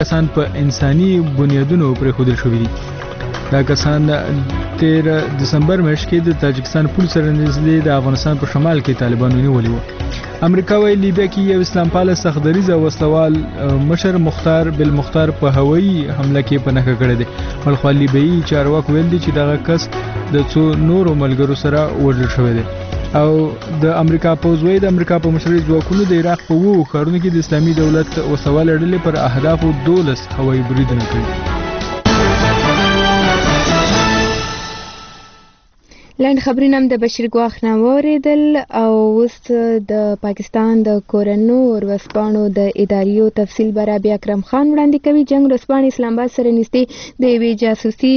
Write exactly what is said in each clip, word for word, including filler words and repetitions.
کسان په انساني بنیادونو پرېښودل شوي دي. دا کسان تیر دسمبر میاشت کې د تاجکستان پول سره نږدې د افغانستان په شمال کې طالبانو نیولي وو. امریکا وايي لیبیا کې یو اسلام پال سختدریز او وسلوال مشر مختار بالمختار په هوایي حمله کې پناه کړی دی. بلخو لیبیایي چارواکو ویل دي چې دغه کس د څو نورو ملګرو سره وژل شوی دی او د امریکا پوځ وايي د امریکا په مشرۍ ځواکونو د عراق په وو ښارونو کې د اسلامي دولت وسوال ډلې پر اهدافو دولس هوایي بریدونه کړي. لاند خبرونه هم د بشیر ګواخ نه واوریدل او اوس د پاکستان د کورنو ورسپانو د اداریو تفصیل برا بیا اکرم خان وړاندې کوي. جنگ ورسپانې اسلام آباد سره نږدې د یوې جاسوسي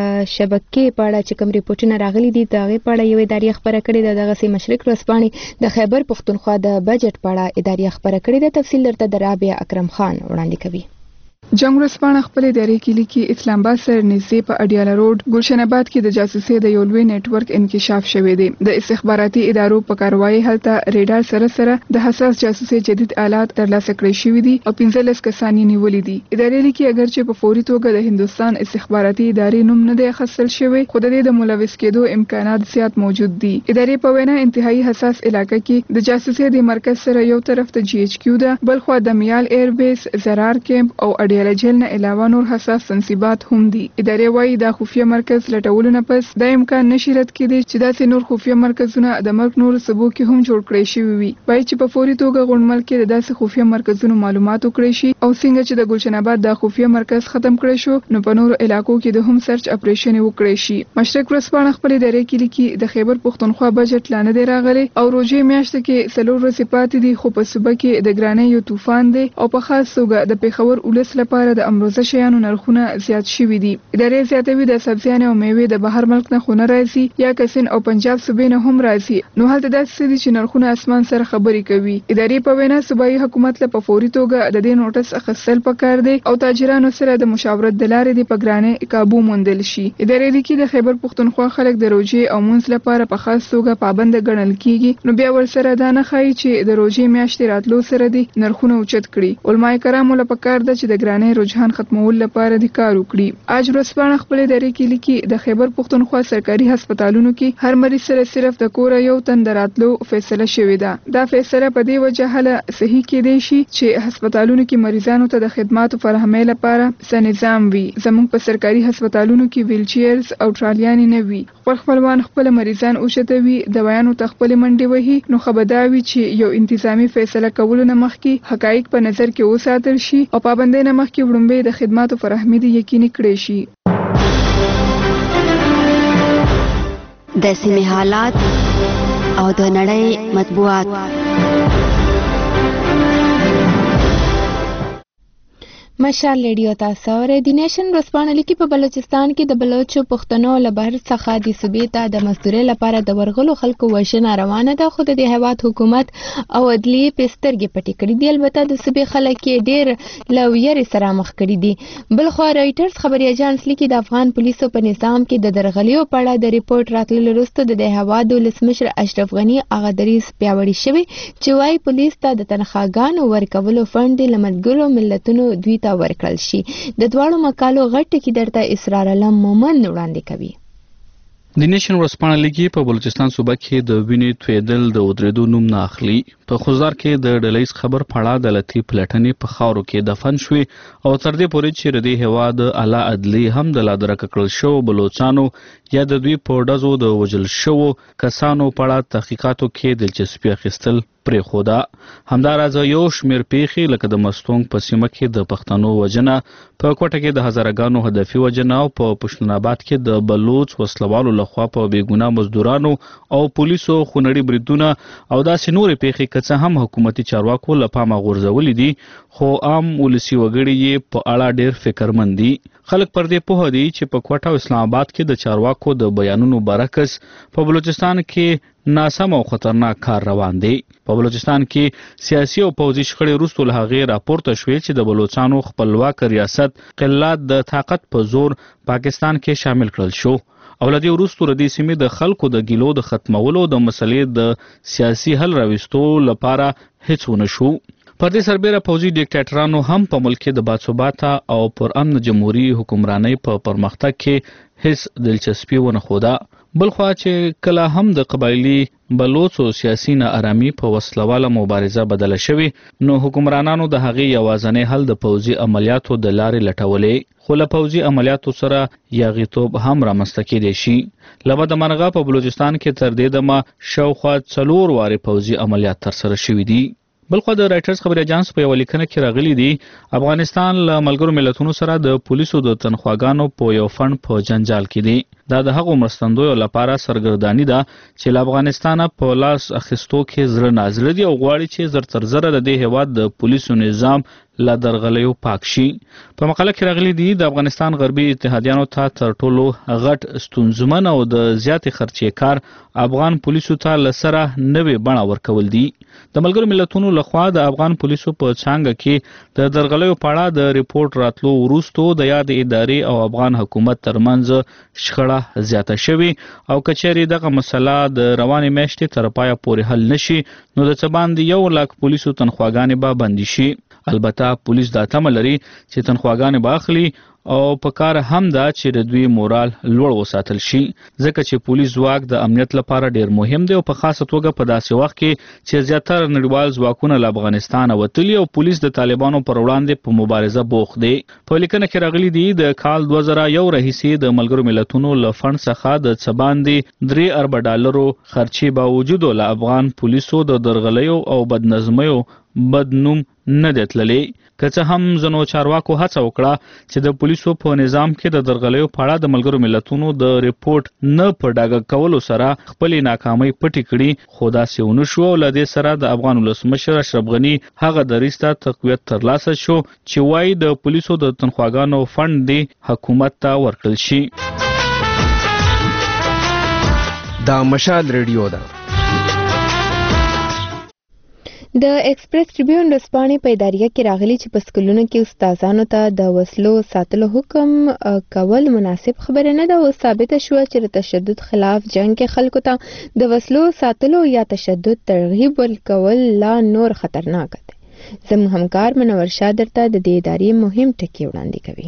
شبکې په اړه چې کوم ریپورټونه راغلي دي د هغې په اړه یوې ادارې خبره کړې ده. دغسې مشرق ورسپانې د خیبر پښتونخوا د بجټ په اړه ادارې خبره کړې ده. تفصیل درته د رابعه اکرم خان وړاندې کوي. جنگ ورسپانه خپل ادارې کې لیکي اسلام آباد سره نږدې په اډیاله روډ ګلشن آباد کې د جاسوسي د یو لوی نت ورک انکشاف شوی دی. د استخباراتي ادارو په کاروایی هلته ریډار سره سره د حساس جاسوسي جدید آلات ترلاسه کړی شوی دي او پنځلس کسان یې نیولي دي. ادارې لیکي اگر چې په فوري توګه د هندستان استخباراتي ادارې نوم نه دی اخیستل شوی خو د دې د ملوث کېدو امکانات زیات موجود دي. ادارې په وینا انتهایی حساس علاقه کې د جاسوسي د مرکز سره یو طرف ته جی ایچ کیو ده بل خو د میال ایر بیس زرار کیمپ او اډیاله جیل نه علاوه نور حساس تنصیبات هم دي. ادارې وايي دا خفیه مرکز لټولو نه پس د امکان نشي رد کېدی چې داسې نور خفیه مرکزونه د مرګ نور سبو کې هم جوړ کړی شوي وي. وايي چې په فوري توګه غونډمل کې د داسې خفیه مرکزونو معلومات وکړي شي او څنګه چې د ګلشن آباد د خفیه مرکز ختم کړی شو نو په نورو علاقو کې د هم سرچ اپریشن وکړي شي. مشرق ورسپانه خپل ادارې کې لیکي د خیبر پښتونخوا بجټ لا نه دی راغلی او روزي میاشت کې څلور ورځې پاتې دي خو په صوبه کې د ګرانۍ یو طوفان دی او په خاص توګه د پیښور ولس لپاره د امروزه شیانو نرخونه زیات شوي دي. ادارې زیاتوي د سبزیانو او میوې د بهر ملک نه خونه راځي یا کسین او پنجاب صوبې نه هم راځي نو هلته داسې دي چې نرخونه اسمان سره خبرې کوي. ادارې په وینا صوبایي حکومت له په فوري توګه د دې نوټس اخیستل پکار دی او تاجرانو سره د مشاورت د لارې د پګرانې قابو موندل شي. ادارې لیکي د خیبر پښتونخوا خلک د روزي او مونځ لپاره په خاص توګه پابند ګڼل کیږي نو بیا ورسره دا نه ښایي چې د روزي میاشتې راتلو سره دي نرخونه اوچت کړي. علماء کرامو له پکار ده چې د ګرانۍ رجحان ختمول لپاره د کار وکړي. اج ورځپاڼه خپل ادارې کې لیکي د خیبر پښتونخوا سرکاري هسپتالونو کې هر مریض سره صرف د کور یو تن دراتلو فیصله شوې ده. دا فیصله په دې وجه هله صحیح کېدی شي چې هسپتالونو کې مریضانو ته د خدماتو فراهمۍ لپاره څه نظام وي. زموږ په سرکاري هسپتالونو کې ویل چیرز او ټرالیانې نه وي. خپل خپلوان خپل مریضان اوچتوي دوايانو ته خپل منډې وهي نو خبرداوي چې یو انتظامی فیصله کولو نه مخکې حقایق په نظر کې وساتل شي او پابندۍ نه مخکې وړاندې د خدماتو فراهمي دي یقیني کړی شي. د سیمې حالات او د نړۍ مطبوعات. مشال ریډیو تاسو اورئ. د نیشن ورځپاڼه لیکي په بلوچستان کې د بلوچو پښتنو له بهر څخه د صوبې ته د مزدورۍ لپاره د ورغلو خلکو وژنه روانه ده خو د هیواد حکومت او عدلیې په سترګې پټې کړي دي. البته د صوبې خلک یې ډېر له ویرې سره مخ کړي دي. بلخوا رایټرز خبري اژانس لیکي د افغان پولیسو په نظام کې د درغلیو په اړه د ریپورت راتللو وروسته د هیواد ولسمشر اشرف غني هغه دریځ پیاوړی شوی چې وايي پولیس ته د تنخواګانو ورکولو فنډ د ملګرو ملتونو دوی ته ورکړل شي. د دواړو مقالو غټ کې درته اسرار علم مومن وړاندې کوي. د نیشن ورځپاڼه لیکي په بلوچستان صوبه کې د وینې تویدل د ودرېدو نوم نه اخلي. په خوزار کې د ډلهیز خبر پړه عدالتي پلټنې په خاورو کې دفن شوې او تر دې پورې چې د دې هیواد اعلی عدلي هم د لادرکه کړل شو بلوچانو یا د دوی په ډزو د وژل شوو کسانو په اړه تحقیقاتو کې دلچسپي اخیستل پرېښوده. همداراز یو شمېر پیښې لکه د مستونګ په سیمه کې د پښتنو وژنه، په کوټه کې د هزارهګانو هدفي وژنه او په پښتون آباد کې د بلوچ وسلوالو لخوا په بېګناه مزدورانو او پولیسو خونړي بریدونه او داسې نورې پیښې که څه هم حکومتي چارواکو له پامه غورځولې دي خو عام ولسي وګړي یې په اړه ډېر فکرمند دي. خلک پر دې پوه دي چې په کوټه او اسلام آباد کې د چارواکو د بیانونو برعکس په بلوچستان کې ناسم او خطرناک کار روان دی. په بلوچستان کې سیاسي او پوځي شخړې وروسته له هغې راپورته شوې چې د بلوچستانو خپلواک ریاست قلات د طاقت په زور پاکستان کې شامل کړل شو او له دې وروسته د دې سیمې د خلکو د ګیلو د ختمولو د مسلې د سیاسي حل راوستو لپاره هیڅ ونه شو. په دې سربېره پوځي ډیکټاټرانو هم په ملک کې د باثباته او پر امن جمهوریت حکمرانۍ په پرمختګ کې هیڅ دلچسپي ونه خوده. بلخوا چې کله هم د قبایلی بلوڅ او سیاسي ناارامي په وسلواله مبارزه بدله شوې، نو حکمرانانو د هغې یوازینی حل د پوځي عملیاتو د لارې لټولې، خو له پوځي عملیاتو سره یاغیتوب هم رامنځته کېدی شي. له بده مرغه په بلوچستان کې تر دې دمه شاوخوا څلور وارې پوځي عملیات ترسره شوي دي. بلخوا د رایټرز خبري اجانس په یو لیکنه کې راغلي دي افغانستان له ملګرو ملتونو سره د پولیسو د تنخواګانو په یو فند په جنجال کې دي. دا د هغو مرستندویو لپاره سرګردانی ده چې له افغانستانه په لاس اخیستو کې زړه نازړه دي او غواړي چې زر تر زره د دې هیواد د پولیسو نظام له درغلیو پاک شي. په مقاله کې راغلي دي د افغانستان غربي اتحادیانو ته تر ټولو غټ ستونزمن او د زیاتې خرچې کار افغان پولیسو ته له سره نوې بڼه ورکول دي. د ملګرو ملتونو لخوا د افغان پولیسو په څانګه کې د درغلیو په اړه د ریپورت راتلو وروسته د یاد ادارې او افغان حکومت ترمنځ شخړه زیاته شوي او کچېرې دغه مسله د روانې میاشتې تر پایه پورې حل نشي نو د څه باندې یو لاک پولیسو تنخواګانې به بندي شي. البته پولیس دا تمه لري چې تنخواګانې به اخلي او په کار هم دا چې د دوی مورال لوړ وساتل شي، ځکه چې پولیس ځواک د امنیت لپاره ډیر مهم دی او په خاصه توګه په داسې وخت کې چې زیاتره نړیوال ځواکونه له افغانستانه وتلي او پولیس د طالبانو پر وړاندې په مبارزه بوخت دی. په لیکنه کې راغلي دي د کال دوه زره یو راهیسې د ملګرو ملتونو له فند څخه د څه باندې درې اربه ډالرو خرچې باوجود له افغان پولیسو د درغلیو او بدنظمیو بدنوم نه دی تللی. که څه هم ځینو چارواکو هڅه وکړه چې د پولیسو په نظام کې د درغلیو په اړه د ملګرو ملتونو د ریپورت نه په ډاګه کولو سره خپلې ناکامۍ پټې کړي، خو داسې ونه شو او له دې سره د افغان ولسمشر اشرف غني هغه دریځ ته تقویت ترلاسه شو چې وایي د پولیسو د تنخواګانو فند دی حکومت ته ورکړل شي. دا مشال ریډیو ده. د ایکسپریس ټریبیون ورځپاڼې په اداریه کې راغلي چې په سکولونو کې استادانو ته د وسلو ساتلو حکم کول مناسب خبره نه ده او ثابته شوه چې د تشدد خلاف جنگ کې خلکو ته د وسلو ساتلو یا تشدد ترغیب ورکول لا نور خطرناک دی. زموږ همکار منور شاه درته د دې ادارې مهم ټکي وړاندې کوي.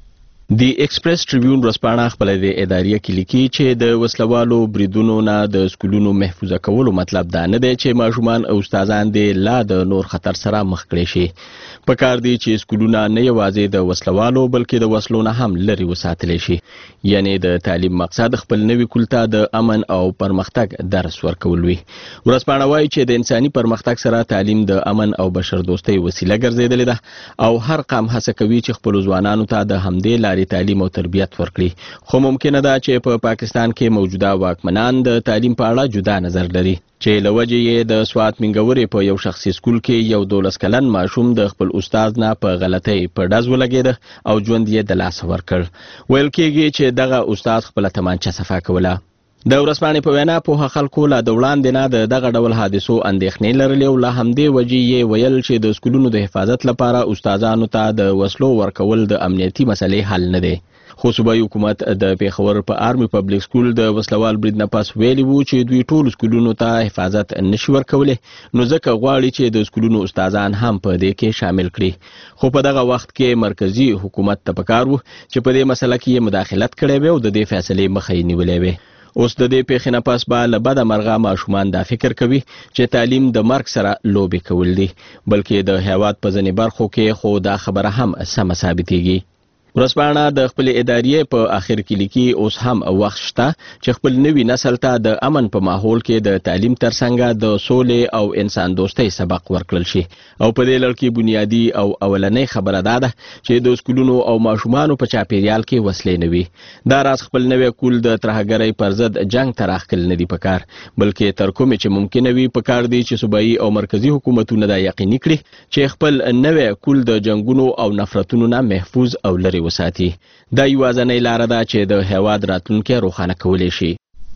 دی ایکسپریس ټریبیون ورځپاڼه خپل د اداریه کې لیکي چې د وسلوالو بریدونو نه د سکولونو محفوظه کولو مطلب دا نه دی چې ماشومان او استادان د لا د نور خطر سره مخ کړي شي. په کار دی چې سکولونه نه یوازې د وسلوالو بلکې د وسلو نه هم لري وساتل شي. یعنی د تعلیم مقصد خپل نوي کلتور د امن او پرمختګ درس ورکول وي. ورځپاڼه وایي چې د انساني پرمختګ سره تعلیم د امن او بشردوستۍ وسیله ګرځېدلې ده او هر قوم هڅه کوي چې خپل ځوانانو ته د همدې لارې تعلیم او تربیت ورکړي، خو ممکنه ده چې په پاکستان کې موجوده واکمنان د تعلیم په اړه جدا نظر لري چې لوجه یې د سوات منګوري په یو شخصي سکول کې یو دولس کلن ماشوم د خپل استاد نه په غلطۍ په ډز ولګېده او ژوند یې د لاسه ورکړ. ویل کېږي چې دغه استاد خپل تمانچه صفا کوله. د ورځپاڼې په وینا په خلکو لا د وړاندې نه د دغه ډول حادثو اندېښنې لرلې او لا همدې وجې یې ویل چې د سکولونو د حفاظت لپاره استادانو ته د وسلو ورکول د امنیتي مسلې حل نه دی. خو صوبایي حکومت د پیښور په آرمي پبلک سکول د وسلوال برید نه پس ویلي وو چې دوی ټول سکولونو ته حفاظت نشي ورکولی، نو ځکه غواړي چې د سکولونو استادان هم په دې کې شامل کړي. خو په دغه وخت کې مرکزی حکومت ته پکار وو چې په دې مسله کې مداخلت کړی وي او د دې فیصلې مخه یې نیولې وي. اوس د دې پیښې نه پس به له بده مرغه ماشومان دا فکر کوي چې تعلیم د مرګ سره لوبې کول دي، بلکې د هیواد په ځینې برخو کې خو دا خبره هم سمه ثابتېږي. ورځپاڼه د خپل اداریې په اخر کې لیکي اوس هم وخت شته چې خپل نوي نسل ته د امن په ماحول کې د تعلیم ترڅنګ د سولې او انسان دوستۍ سبق ورکړل شي. او په دې لړ کې بنیادی او اولنۍ خبره دا ده چې د سکولونو او ماشومانو په چاپیریال کې وسلې نه وي. دا راز خپل نوی کول د ترهګرۍ پر ضد جنگ ته راخکل نه دي پکار، بلکې تر کومې چې ممکنه وي پکار دی چې صوبایي او مرکزی حکومتونه دا یقیني کړي چې خپل نوی کول د جنگونو او نفرتونو نه محفوظ او لري وساتي. دا یوازینۍ لاره ده چې د هیواد راتلونکی روښانه کولی شي.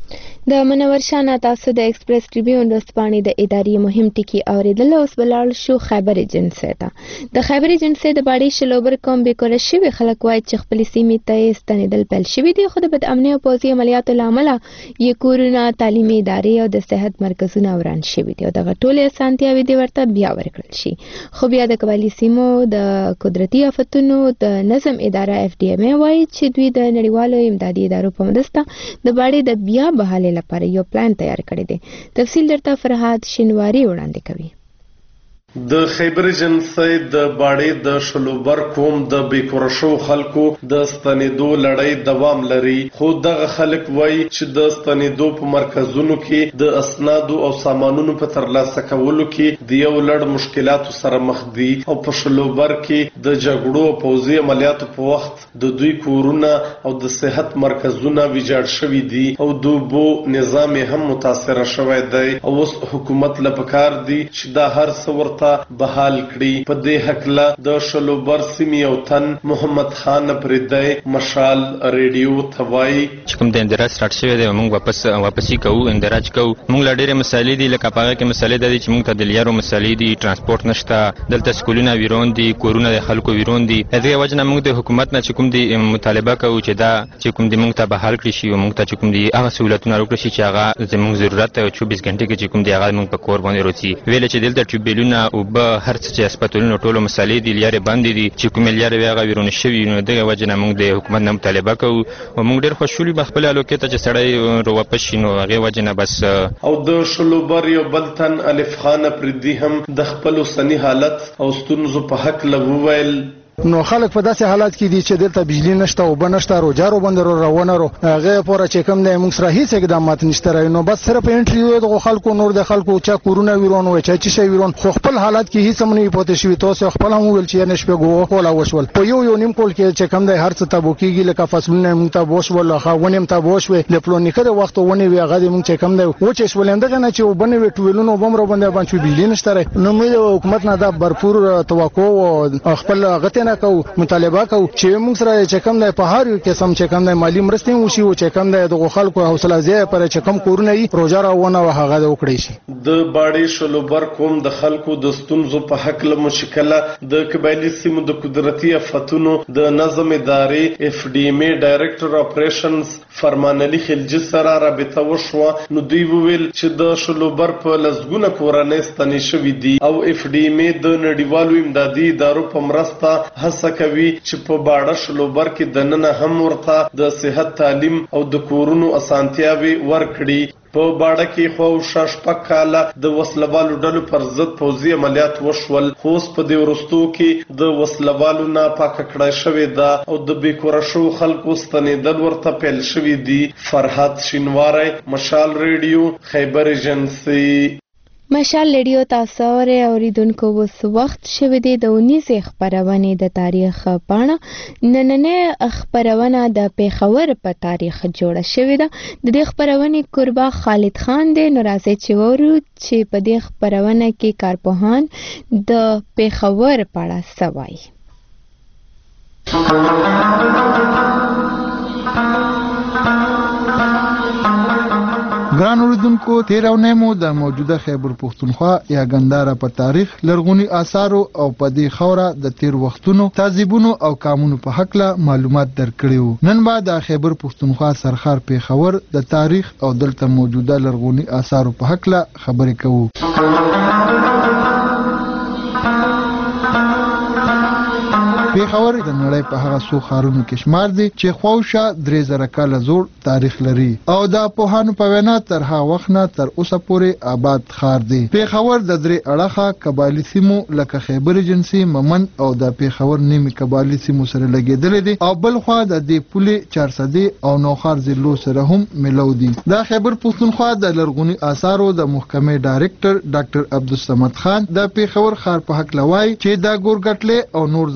د منور شاه تاسو د ایکسپریس ټریبیون ورځپاڼې د ادارې مهم ټکي اوریدل. اوس بلال شو خیبر ایجنسی ته. د خیبر ایجنسی د باډي شلوبر کوم بیکوره شوی خلک وایي چې خپل سیمې ته ستنېدل پیل شوي دي، خو د بد امنۍ او پوځي عملیاتو له امله یې کورونه، تعلیمي ادارې او د صحت مرکزونه وران شوي دي او دغه ټولې اسانتیاوې دې ورته بیا ورکړل شي. خو بیا د قبایلي سیمو د قدرتي آفتونو د نظم اداره اف ډي ام ای وایي چې دوی د نړیوالو امدادي ادارو په مرسته د باډي د بیا بحالۍ لپاره یو پلان تیار کړی دی. تفصیل درته فرهاد شینواری وړاندې کوي. د خیبر ایجنسی د باډي د شلوبر کوم د بیکورشو خلکو د ستنېدو لړۍ دوام لري، خو دغه خلک وایي چې د ستنېدو په مرکزونو کې د اسنادو او سامانونو په ترلاسه کولو کې د یو لړ مشکلاتو سره مخ دي او په شلوبر کې د جګړو او پوځي عملیاتو په وخت د دوی کورونه او د صحت مرکزونه ویجاړ شوي دي او د اوبو نظام هم متاثر شوی دی او اوس حکومت له پکار دی چې دا هر څه ورته بحال کړي. په دې حقله د شلوبر سیمې او تن محمد خان پردی مشال ریډیو ته وایي چې کوم د اندراج سٹارټ شوی دی موږ واپس واپسی کوو، اندراج کوو. موږ لا ډېرې مسالې دي، لکه په هغه کې مسالې د دې چې موږ ته د لیارو مسالې دي، ترانسپورت نشته، دلته سکولونه ویرون دي، کورونه د خلکو ویرون دي. د دې وجه نه موږ د حکومت نه چې کوم دي مطالبه کوو چې دا چې کوم دي موږ ته بحال کړي شي او موږ ته چې کوم دي هغه سہولتونه راکړي شي چې هغه زموږ ضرورت دی او چوبیس غنټې کې چې کوم دي هغه موږ په کور باندې روڅي. ویل چې دلته ټریبیلونه او به هر څه چې هسپتالونو ټولو مسالې دي لیارې باندې دي چې کومې لیارې وي هغه ویرونه شوي، نو دغه وجه نه موږ د حکومت نه مطالبه کوو او موږ ډېر خوشحال یو خپل الوکې ته چې سړی راواپس شي، نو هغې وجه نه بس. او د شلوبر یو بل تن الف خان پردي هم د خپل اوسني حالت او ستونزو په حقله وویل. نو خلک په داسې حالات کې دي چې دلته بجلی نشته او بنشته روجارو باندې روانه رو هغه پوره چې کوم نه موږ سره هیڅ اقدامات نشته راي، نو بس صرف انټریو د خلکو نور د خلکو چا کورونه ویرون وای چا چې شي ویرون، خو خپل حالات کې هیڅ هم نه پاتې شوی. تاسو خپل هم ویل چې نشپه ګو کولا وشول په یو یو نیم کول کې چې کوم د هر څه تابو کېږي، لکه فصلونه موږ ته بوش ول خو ونیم ته بوش وي لپلونیکه د وخت ونی وی هغه موږ چې کوم دی و چې شولنده نه چې وبنه وی ټولونو بم رو باندې باندې بجلی نشته راي. نو موږ حکومت نه دا برپور توقع او خپل غته نه کو مطالبه باکو چې موږ سره چې کوم د په هر یو قسم چې کوم د مالی مرستې وشي او چې کوم د خلکو حوصله زیات پر چې کوم کورونه یې روزاره ونه وهغه د وکړي شي. د باډي شلوبر کوم د خلکو د ستونزو په حق له مشکله د قبایلی سیمو د قدرتي آفتونو د نظم ادارې اف ډي ام ای ډایریکټر اپریشنز فرمان علي خلجي سره رابطه وشوه. نو دوی وویل چې د شلوبر په لسګونه کورنۍ ستنې شوي دي او اف ډي ام ای د نړیوالو امدادي ادارو په مرسته هڅه کوي چې په باډه شلوبر کې د نن هم ورته د صحت، تعلیم او د کورونو اسانتیاوي ورکړي. په باډه کې خو شاشپک کاله د وسلوالو ډلو پر ضد پوځي عملیات وشول، خو په دې ورستو کې د وسلوالو نه پاک کړای شوې ده او د بیکورشو خلکو ستنېدل ورته پیل شوي دي. فرهاد شینواری، مشال ریډیو، خیبر ایجنسی. مشال ریډیو تاسو اوریدونکو اوس وخت شوه دی د اونیزه خبرونه د تاریخ پاڼه نننه خبرونه د پیښور په تاریخ جوړه شوې ده. د دې خبرونه قربا خالد خان دی. نو راځي چې ورو چې په دې خبرونه کې کارپوهان د پیښور په اړه سوای. ګران اوریدونکو، تیرونه مو د موجوده خیبر پښتونخوا یا ګنداره په تاریخ، لرغونی آثارو او په دې خوره د تیر وختونو، تهذیبونو او قانونو په حق له معلومات درکړیو. نن به د خیبر پښتونخوا سرخار پیښور د تاریخ او دلته موجوده لرغونی آثارو په حق له خبرې کوو. پیښور د نړۍ په هغه څو ښارونو کې شمار دي چې خواوشا درې زره کاله زوړ تاریخ لري او د پوهانو په وینا تر هغه وخت نه تر اوسه پورې آباد ښار دی. پیښور د درې اړخه قبایلی سیمو لکه خیبر ایجنسی، ممن او د پیښور نیمه قبایلی سیمو سره لګیدل دي او بل خوا د دې پولې چارسدي او نوخار ضلعو سره هم ملو دي. د خیبر پښتونخوا د لرغونی آثارو د محکمې ډایریکټر ډاکټر عبدالصمد خان د پیښور ښار په حق لوي چې د ګورګټلې او نور ځایونو کې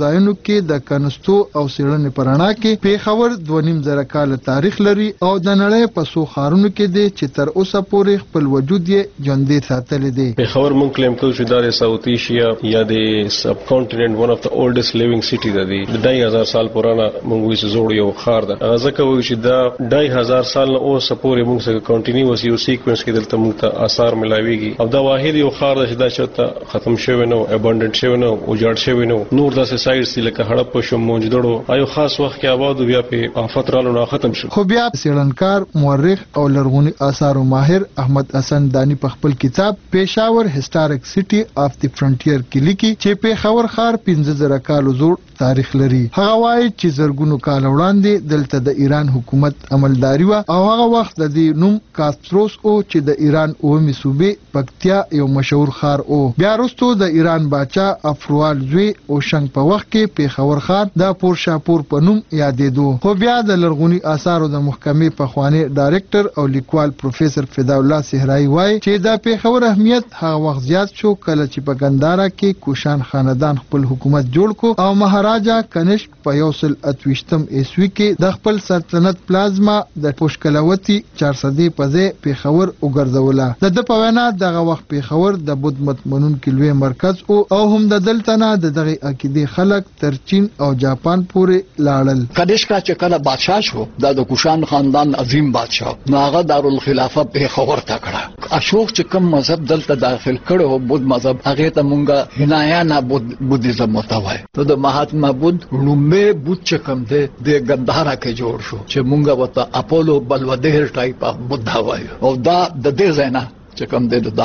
کې د کنستو او سیړنې پرانا کې پیښور دوه نیم زره کال تاریخ لري او د نړۍ په څو ښارونو کې دی چې تر اوسه پورې خپل وجود یې ژوندی ساتلی دی. پیښور مونږ کلیم کوو چې دا د ساوث ایشیا یا د سب کانټیننټ ون اف د اولډست لیوینګ سټي ده. دی د ډای هزار سال پرانا مونږ وایي چې زوړ یو ښار ده. هغه ځکه وایي چې دا ډای هزار سال نه اوسه پورې مونږ سره کنټینیوس یو سیکوینس کې دلته مونږ ته آثار ملاويږي او دا واحد یو ښار ده چې دا چرته ختم شوی نه ابانډنټ شوی نه او جوړ شوی نه. نور داسې سایډز دي لکه هړپ شو موجودړو ایو خاص وخت کې آباد بیا په آفت رالو نه ختم شو. خو بیا سیړنکار مورخ او لرغونی آثارو ماهر احمد حسن دانی په خپل کتاب پیښور هیسټوریک سټي اف دی فرنټیر کې لیکي چې پیښور ښار پنځه زره کالو زوړ تاریخ لري. هغه وایي چې زرګونو کال وړاندې دلته د ایران حکومت عملداري و او هغه وخت د دې نوم کاسپروس او چې د ایران اومي صوبې پکتیا یو مشهور ښار او بیا وروسته د ایران باچا افروال زوی او شنګ په وخت کې پیښور ښار د پورشاپور په نوم یادېدو. خو بیا د لرغونی آثارو د محکمې پخوانی ډایرکټر او لیکوال پروفیسور فدا الله صحرایی وایي چې د پیښور اهمیت هغه وخت زیات شو کله چې په ګندارا کې کوشان خاندان خپل حکومت جوړ کو او مهاراجا کنشک په یو سل اتویشتم عیسوي کې د خپل سلطنت پلازما د پوشکلوتی چارصدي په ځای پیښور وګرځوله. د د په وینا دغه وخت پیښور د بودھ مت منونکي لوی مرکز او او هم د دلته نه د دغه عقیدې خلک تر چین او جاپان پورې لاړل. کنشک چې کله بادشاه شو د کوشان خاندان عظیم بادشاه نو هغه دارالخلافه پیښور ته کړه. اشوک چې کوم مذهب دلته داخل کړو بودھ مذهب هغه ته مونږه هنایانا بودھیزم وتاوای. ته د مهاتما بودھ لومبه بودھ چې کوم دی د ګندهارا کې جوړ شو چې مونږه وته اپولو بلودهر ټایپ اف بودھا وایو او دا د دې ځاینا چې کوم دی دا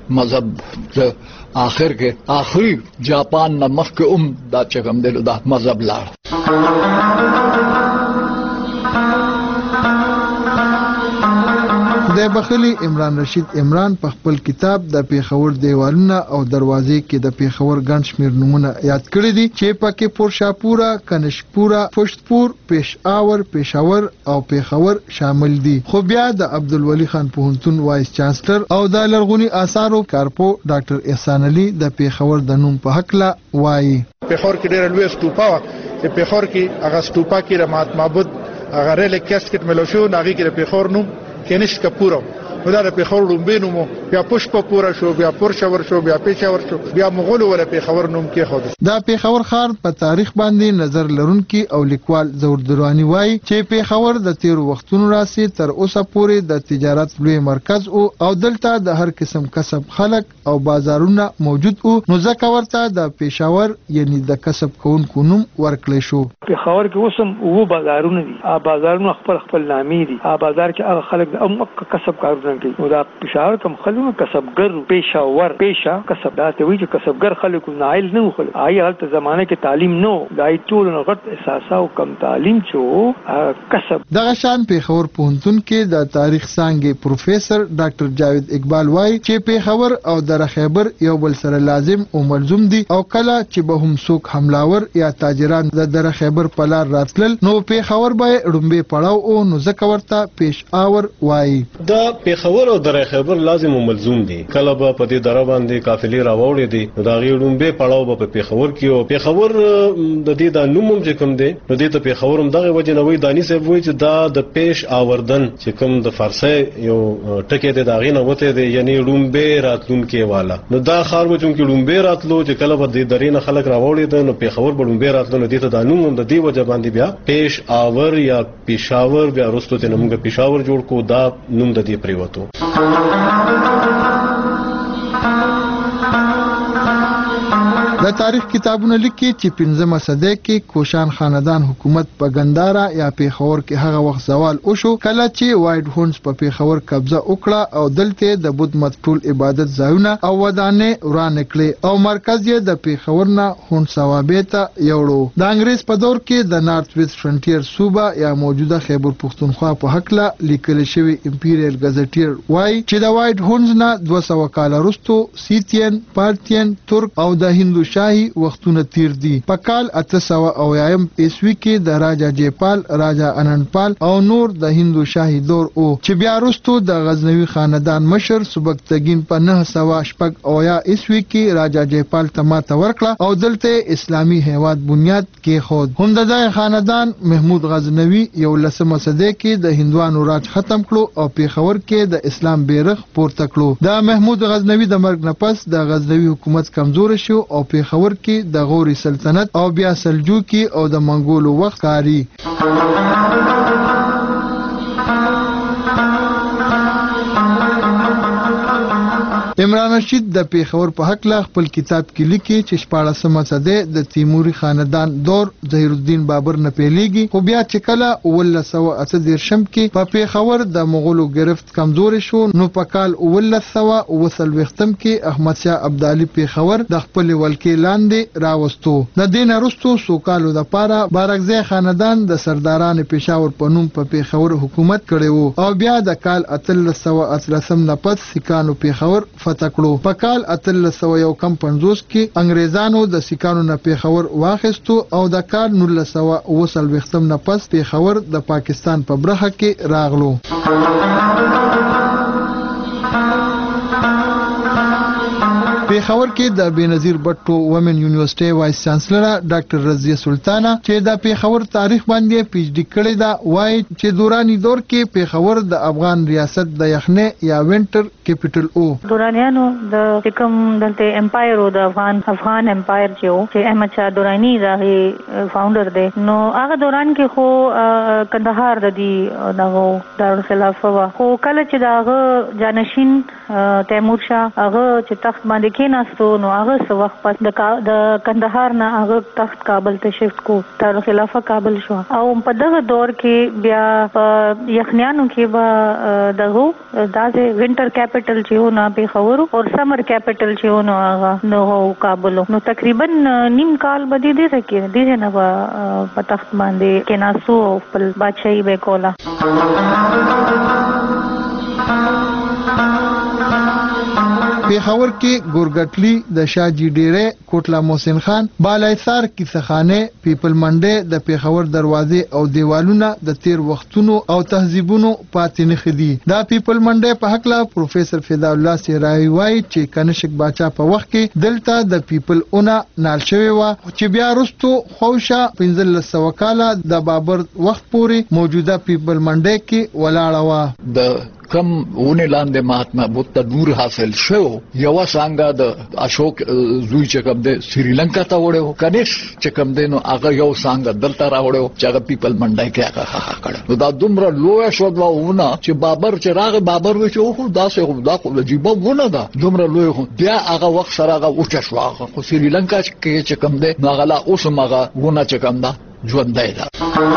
مذهب آخر کې آخري جاپان نه مخکې هم دا چې کوم دی دا مذهب لاړ. خدای بخلی عمران رشید عمران په خپل کتاب د پیښور دیوالونه او دروازې کې د پیښور ګڼ شمېر نومونه یاد کړي دي چې پکې پورشاپوره، کنشپوره، پشتپور، پیښاور، پیښور او پیښور شامل دي. خو بیا د عبدالولي خان پوهنتون وایس چانسلر او د لرغوني آثارو کارپو ډاکټر احسان علي د پیښور د نوم په هکله وایي. پیښور کې ډېر لوی ستوپا و چې پیښور کې هغه ستوپا کې د مهاتما بودھ هغه ریل کیسکټ ملوشو هغه کې د پیښور نوم کنشک پورو نو دا د پیښور لومبې نومو بیا پشپپوره شو بیا پورشاور شو بیا پیښور شو بیا مغول ول پیښور نوم کې خو دا پیښور ښار په تاریخ باندې نظر لرونکي او لیکوال زور دروانی وایي چې پیښور د تیر وختونو راسي تر اوسه پورې د تجارت لوی مرکز او او دلته د هر قسم کسب خلک او بازارونه موجود او نو ځکه ورته د پیښور یعنی د کسب کوونکو نوم ورکړل شو. پیښور کې اوسم وو بازارونه دي ا بازارونه خپل خپل نامي دي ا بازار کې هغه خلک د ام کسب کارونه کوي دا پیښور کوم خلک کسبګر پیښور پیښه کسب دا ته وی چې کسبګر خلک نایل نه خو آی حالت زمانه کې تعلیم نو دای ټول نو غټ احساسا او کم تعلیم چو کسب. دغه شان پیښور پوهنتون کې د تاریخ څانګې پروفیسور ډاکټر جاوید اقبال وایي چې پیښور او در خیبر یو بل سره لازم او ملزوم دي او کله چې به هم څوک حملاور یا تاجران د در خیبر په لار راتلل نو پیښور به ډومبه پړاو او نو ځکه ورته پیښاور وایي. دا پیښور او در خیبر لازم او ملزوم دي. کله به په دې دره باندې قافلې راوړې دي نو دا غي ډومبه پړاو به په پیښور کې او پیښور د دې د نوم هم چې کوم دی نو دې ته پیښور هم دغه وجه نه وای دانی صاحب وای چې دا د پیش آوردن چې کوم د فارسی یو ټکی دی دا غي نه وته دی یعنی ډومبه راتلون کې والا نو دا خار وچون کې ډومبه راتلو چې کله به د درې نه خلک راوړې ده نو پیښور به ډومبه راتلو نو دې ته د نوم هم د دې وجه باندې بیا پیش آور یا پیښاور بیا رستو ته موږ پیښاور جوړ کو دا نوم د دې پریوتو. د تاریخ کتابونه لیکي چې پنځمه صده کې کوشان خاندان حکومت په ګندارا یا پیښور کې هغه وخت زوال وشو کله چې وایډ هونز په پیښور قبضه وکړه او دلته د بودھ مت ټول عبادت ځایونه او ودانې ورانه کړې او مرکز یې د پیښور نه هونز ثوابه ته یوړو. د انګریز په دور کې د نارث ویسټ فرنټیر صوبه یا موجوده خیبر پختونخوا په حق لا لیکل شوی امپیریل ګزټیر وایي چې د وایډ هونز نه دوه سوه کال وروسته سیتین، پارتین، ترک او د هندو شاهي وختونه تیر دي. په کال اته سوه اویایم عیسوي کې د راجا جیپال، راجا انندپال او نور د هندو شاهي دور او چې بیا وروسته د غزنوي خاندان مشر سبکتګین په نه سوه شپږ اویا عیسوي کې راجا جیپال ته ماته ورکړه او دلته اسلامي هیواد بنیاد کې خود. هم د دغه خاندان محمود غزنوي یو لسمه صدۍ کې د هندوانو راج ختم کړو او پیښور کې د اسلام بیرغ پورته کړو. د محمود غزنوي د مرګ نه پس د غزنوي حکومت کمزور شو او پیښور کې د غوري سلطنت او بیا سلجوقي او د منګولو وخت کاری. عمران رشید د پیښور په حق لا خپل کتاب کې لیکي چې شپاړسمه صدۍ د تیموري خاندان دور ظهیر الدین بابر نه پیلېږي، خو بیا چې کله اوولس سوه اته دېرشم کې په پیښور د مغولو گرفت کمزور شو نو په کال اوولس سوه اوه څلوېښتم کې احمد شاه ابدالي پیښور د خپل ولکې لاندې راوستو. د دې نه وروسته څو کالو دپاره بارکزی خاندان د سرداران پېښور په نوم په پیښور حکومت کړی و او بیا د کال اتلس سوه اتلسم نه پس سیکانو پیښور فتح کړو. په کال اتلس سوه یو کم پنځوس کې انګریزانو د سیکانو نه پیښور واخیستو او د کال نولس سوه اوه څلوېښتم نه پس پیښور د پاکستان په برخه کې راغلو. پیښور کې د بېنظیر بټو ومن یونیورسيټي وایس چانسلر ډاکټر رضیه سلطانه چې د پیښور تاریخ باندې پی ایچ ډي کړی دا وایي چې دوراني دور کې پیښور د افغان ریاست د یخنې یا وینټر کیپټل او دورانیانو د کوم دلته امپایر او د افغان افغان امپایر چې احمد شاه دورانی راغی فاونډر دی نو هغه دوران کې خو کندهار د دې دغه دارالخلافه وا خو کله چې دغه جانشین تیمور شاه هغه چې تخت باندې کېناستو نو هغه څه وخت پس د کندهار نه هغه تخت کابل ته شفت کو دارالخلافه کابل شو او په دغه دور کې بیا په یخنیانو کې به دغه داسې وینټر کیپټل چې و نه پیښور او سمر کیپټل چې و نو هغه نو کابل نو تقریبا نیم کال به دې دې کې دې نه په تخت باندې کېناستو او خپل بادشاہي به کوله. پیښور کې ګورګټلی د شاجی ډیره کوټلا محسن خان بالایثار کیسخانه پیپل منډه د پیښور دروازې او دیوالونه د تیر وختونو او تهذیبونو پاتې نه خدي. دا پیپل منډه په حق لا پروفیسور فدا الله سیرای وای چې کنشک باچا په وخت کې دلته د پیپل اونا نال شوی و چې بیا رستو خوشا پنځلس سوه کاله د بابر وخت پورې موجوده پیپل منډه کې ولاړه و. د کم ونه لاندې مهاتما بدھ ته نور حاصل شو یو څنګه د اشوک زوی چې کوم د سریلانکا ته وړو کنيش چې کوم دینو هغه یو څنګه دلته راوړو چې هغه پیپل منډای کې هغه کړه. دا دومره لوی شو دا ونه چې بابر چې راغ بابر و چې خو دا څه دا خو لجيبه ونه ده دومره لوی خو بیا هغه وخت سره هغه وچ شو هغه خو سریلانکا کې چې کوم دی هغه لا اوس هغه ونه چې کوم دا ژوندای ده.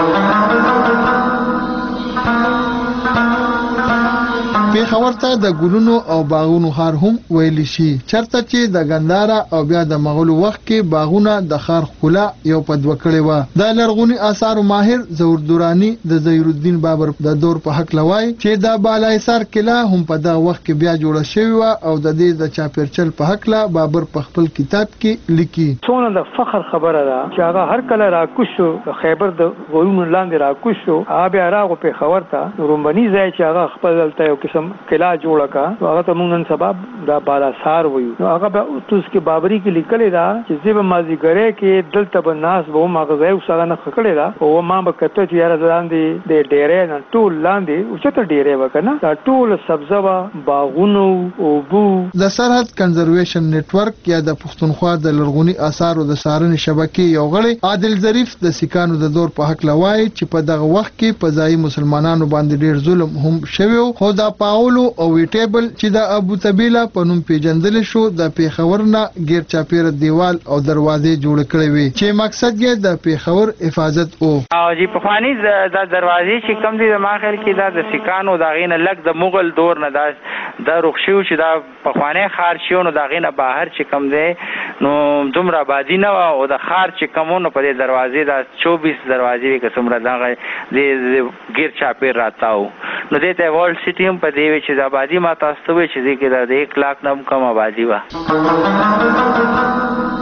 پیښور ته د ګلونو او باغونو ښار هم ویل شي چرته چې د ګنداره او بیا د مغولو وخت کې باغونه د ښار ښکلا یو په دوه کړې وه. د لرغوني آثارو ماهر ظهور درانی د ظهیر الدین بابر د دور په حق لوای چې د بالایثار قلعه هم په دغه وخت کې بیا جوړه شوې وه او د دې د چاپیرچل په حق لا بابر په خپل کتاب کې لیکي. څونه د فخر خبره ده چې هغه هر کله راکوشو خیبر د غرونو لاندې راکوشو هغه بیا راغو پیښور ته رومبني ځای چې هغه خپل دلته یو قسم کلا جوړه کا هغه ته مونږ نن سبب دا بالاسار وایو. نو هغه به اوس کې بابری کې لیکل دا چې زیب مازیګره کې دلته به ناس به مغزه او سره نه خکړې دا او ما به کته چې یاره لاندې د ډېرې نه ټول لاندې او چې ته ډېرې وکنه دا ټول سبزه باغونو او بو. د سرحد کنزرویشن نتورک یا د پښتونخوا د لرغونی آثارو د سارنې شبکې یو غړی عادل ظریف د سیکانو د دور په حق لوای چې په دغه وخت کې په ځای مسلمانانو باندې ډېر ظلم هم شوی خو دا پاولو او ویټیبل چې د ابو طبیله په نوم پیژندل شو د پیښور نه غیر چاپیره دیوال او دروازې جوړ کړې وي چې مقصد یې د پیښور حفاظت او او جی په فانی د دروازې چې کم دي د ماخر کې دا د سیکانو دا غینه لګ د مغل دور نه دا د رخصیو چې دا په خوانه خار شو نو دا غینه بهر چې کم دی نو دومره آبادی نه او د خار چې کمونو په دروازې دا چوبیس دروازې کې څومره دا د غیر چاپیر راتاو نو دې ته ورلد سټي هم په دې چې د آبادی ما تاسو ته چې دې کې د یک لاک نه کم آبادی و.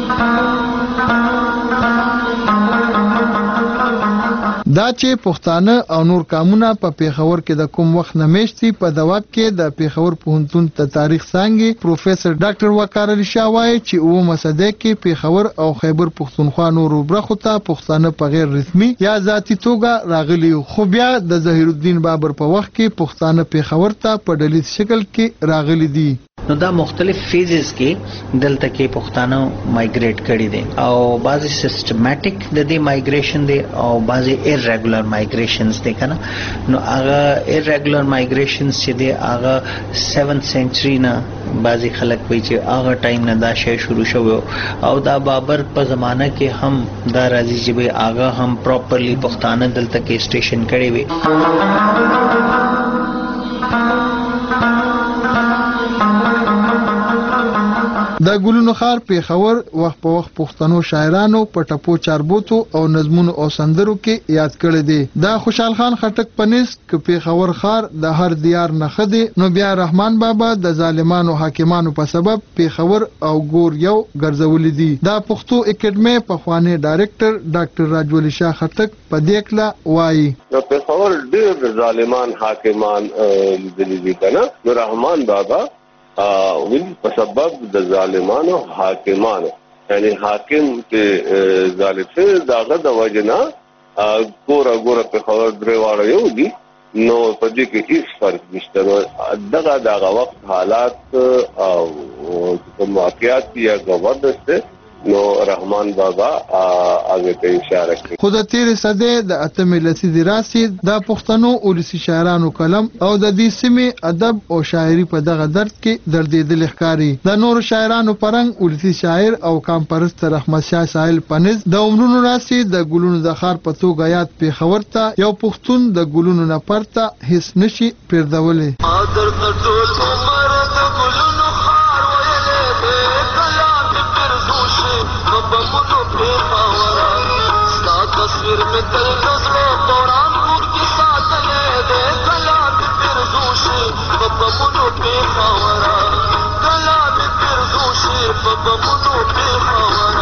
دا چې پښتانه او نور قومونه په پیښور کې د کوم وخت نمیشتي په دواب کې د پیښور پوهنتون ته تاریخ څانګې پروفیسور ډاکټر وقار علي شاه وایي چې اوه مسده کې پیښور او خیبر پښتونخوا نورو برخو ته پښتانه په غیر رسمي یا ذاتي توګه راغلي، خو بیا د ظهیر الدین بابر په وخت کې پښتانه پیښور ته په ډلیز شکل کې راغلي دي. نو دا مختلف فیزز کې دلته کې پښتانه مایګریټ کړي دي او بعضی سیستماتیک د دې مایګریشن دي او بعضی ایرریګولر مایګریشنز دي کنه. نو هغه ایرریګولر مایګریشنز چې دي هغه سیونث سنچری نه بعضی خلک وایي چې هغه ټایم نه دا شی شروع شو او دا بابر په زمانہ کې هم دا راځي چې به هغه هم پراپرلی پښتانه دلته کې سټیشن کړي وي. د ګلونو خار پیښور وخت په وخت پښتنو شاعرانو په ټپو چاربوتو او نظمونو او سندرو کې یاد کړی دی. دا خوشحال خان خټک پنس ک پیښور خار د هر دیار نه خدي، نو بیا رحمان بابا د ظالمانو حاکمانو په سبب پیښور او ګور یو ګرځول دي. دا پښتو اکیډمي په خواني ډایریکټر ډاکټر راجولی شاه خټک په دې کله وایي نو پیښور ډېر ظالمان حاکمان دي دي کنه. نو رحمان بابا ویل په سبب د ظالمانو حاکمانو یعنی حاکم چې ظالم شه داغه د وجنا ګور ګور په خبر درې واړه یو دي. نو په دې کې هیڅ فرق نشته. دغه دغه وخت حالات او کوم واقعیت یا غوړدسته نو رحمان بابا هغه ته اشاره کوي. خو د تیر صده د اتمې لسیزې راسي د پښتنو اولسي شاعرانو کلم او د دې سیمې ادب او شاعري په دغه درد کې دردېدل ښکاري. د نور شاعرانو پرنګ اولسي شاعر او کام پرست رحمت شاه ساحل پنځ د عمرونو راسي د ګلونو د خار په توګه یاد پیښور ته یو پښتون د ګلونو نه پرته هیڅ نشي پیردولې. ادر ټول عمر د ګلونو خار ویلې کلام پرزوشي بمونو پیښورا ستا تصویر می تل نظر دوران روح کی ساتلې دې کلام پرزوشي بمونو پیښورا کلام پرزوشي بمونو پیښورا.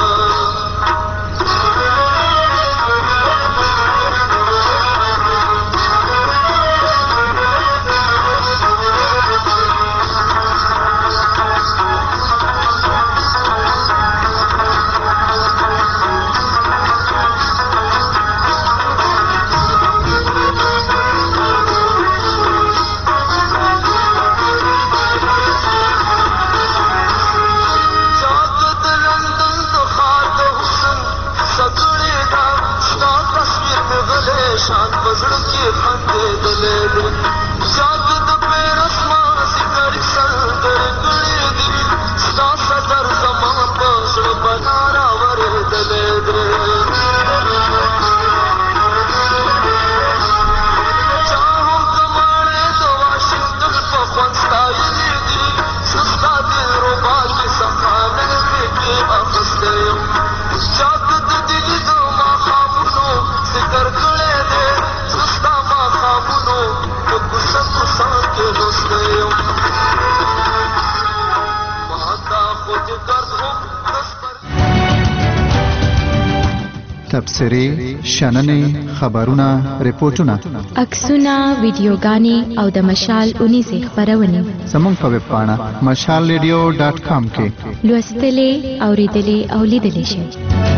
شان بزړ کې خندې دلې دې شاد د پیر اسمان سکر سر درګړې دې ستا صدر زمان پښړ بنارا ور دلې دې چاهو کماړې د واشنگټن په خوانستایې دې سستا دې روبا کې سخانه کې اخستې شاد د دې د ما خامونو سکر تبصرې، شننې، خبرونه، ریپورتونه، عکسونه، ویډیوګانې او د مشال اونیزې خبرونه زموږ په ویب پاڼه مشال ریډیو ډاټ کام کې لوستلې، اوریدلې او لیدلې شئ.